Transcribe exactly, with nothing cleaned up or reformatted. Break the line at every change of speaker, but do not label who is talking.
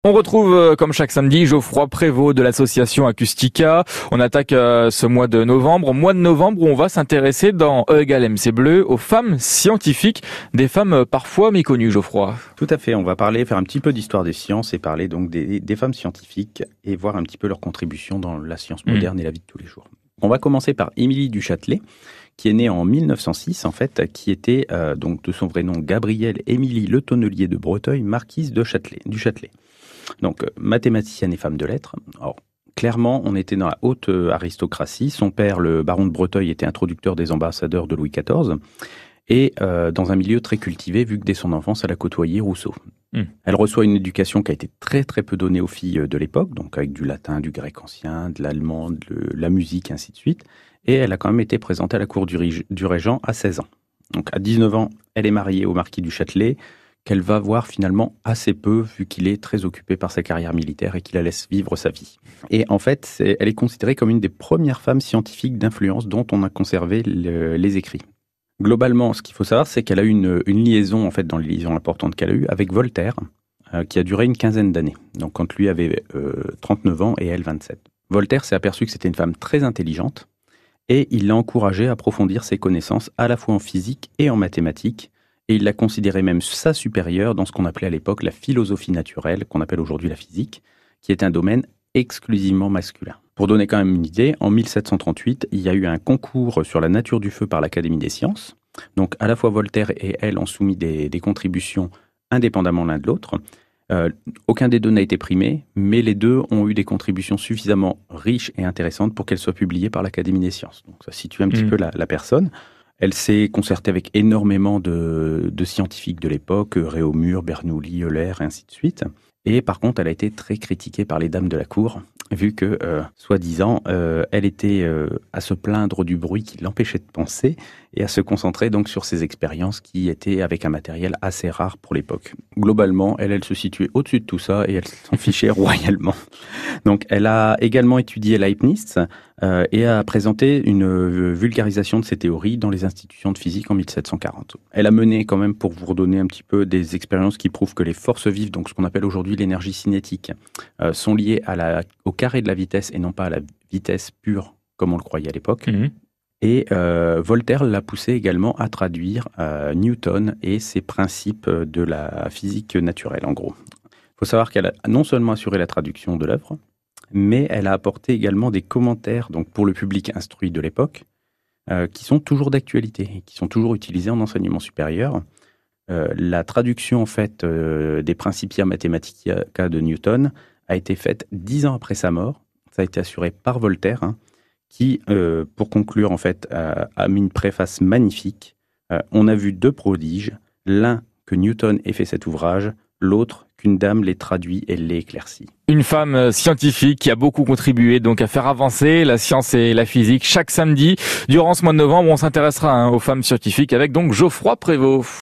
On retrouve, euh, comme chaque samedi, Geoffroy Prévost de l'association Acustica. On attaque euh, ce mois de novembre, mois de novembre où on va s'intéresser dans E égale M C bleu aux femmes scientifiques, des femmes euh, parfois méconnues, Geoffroy.
Tout à fait, on va parler, faire un petit peu d'histoire des sciences et parler donc des, des femmes scientifiques et voir un petit peu leur contribution dans la science moderne mmh. et la vie de tous les jours. On va commencer par Émilie du Châtelet, qui est née en mille neuf cent six, en fait, qui était euh, donc de son vrai nom Gabrielle Émilie Le Tonnelier de Breteuil, marquise de Châtelet, du Châtelet. Donc, mathématicienne et femme de lettres. Alors, clairement, on était dans la haute aristocratie. Son père, le baron de Breteuil, était introducteur des ambassadeurs de Louis quatorze et euh, dans un milieu très cultivé, vu que dès son enfance, elle a côtoyé Rousseau. Mmh. Elle reçoit une éducation qui a été très très peu donnée aux filles de l'époque, donc avec du latin, du grec ancien, de l'allemand, de la musique, ainsi de suite. Et elle a quand même été présentée à la cour du, du régent à seize ans. Donc, à dix-neuf ans, elle est mariée au marquis du Châtelet, qu'elle va voir finalement assez peu, vu qu'il est très occupé par sa carrière militaire et qu'il la laisse vivre sa vie. Et en fait, c'est, elle est considérée comme une des premières femmes scientifiques d'influence dont on a conservé le, les écrits. Globalement, ce qu'il faut savoir, c'est qu'elle a eu une, une liaison, en fait, dans les liaisons importantes qu'elle a eues, avec Voltaire, euh, qui a duré une quinzaine d'années. Donc, quand lui avait euh, trente-neuf ans et elle vingt-sept. Voltaire s'est aperçu que c'était une femme très intelligente et il l'a encouragée à approfondir ses connaissances à la fois en physique et en mathématiques. Et il la considérait même sa supérieure dans ce qu'on appelait à l'époque la philosophie naturelle, qu'on appelle aujourd'hui la physique, qui est un domaine exclusivement masculin. Pour donner quand même une idée, en mille sept cent trente-huit, il y a eu un concours sur la nature du feu par l'Académie des sciences. Donc à la fois Voltaire et elle ont soumis des, des contributions indépendamment l'un de l'autre. Euh, aucun des deux n'a été primé, mais les deux ont eu des contributions suffisamment riches et intéressantes pour qu'elles soient publiées par l'Académie des sciences. Donc ça situe un petit mmh. peu la, la personne. Elle s'est concertée avec énormément de, de scientifiques de l'époque, Réaumur, Bernoulli, Euler, et ainsi de suite. Et par contre, elle a été très critiquée par les dames de la cour, vu que, euh, soi-disant, euh, elle était euh, à se plaindre du bruit qui l'empêchait de penser et à se concentrer donc sur ses expériences qui étaient avec un matériel assez rare pour l'époque. Globalement, elle, elle se situait au-dessus de tout ça et elle s'en fichait royalement. Donc, elle a également étudié Leibniz euh, et a présenté une euh, vulgarisation de ses théories dans les institutions de physique en mille sept cent quarante. Elle a mené quand même, pour vous redonner un petit peu, des expériences qui prouvent que les forces vives, donc ce qu'on appelle aujourd'hui l'énergie cinétique, euh, sont liées à la, au carré de la vitesse et non pas à la vitesse pure, comme on le croyait à l'époque. Mmh. Et euh, Voltaire l'a poussé également à traduire euh, Newton et ses principes de la physique naturelle, en gros. Il faut savoir qu'elle a non seulement assuré la traduction de l'œuvre, mais elle a apporté également des commentaires donc pour le public instruit de l'époque, euh, qui sont toujours d'actualité et qui sont toujours utilisés en enseignement supérieur. Euh, la traduction en fait euh, des Principia Mathematica de Newton a été faite dix ans après sa mort. Ça a été assuré par Voltaire, hein, qui, euh, pour conclure, en fait, a, a mis une préface magnifique. Euh, on a vu deux prodiges, l'un que Newton ait fait cet ouvrage, l'autre qu'une dame l'ait traduit et l'ait éclairci.
Une femme scientifique qui a beaucoup contribué donc à faire avancer la science et la physique. Chaque samedi, durant ce mois de novembre, on s'intéressera hein, aux femmes scientifiques avec donc Geoffroy Prévost.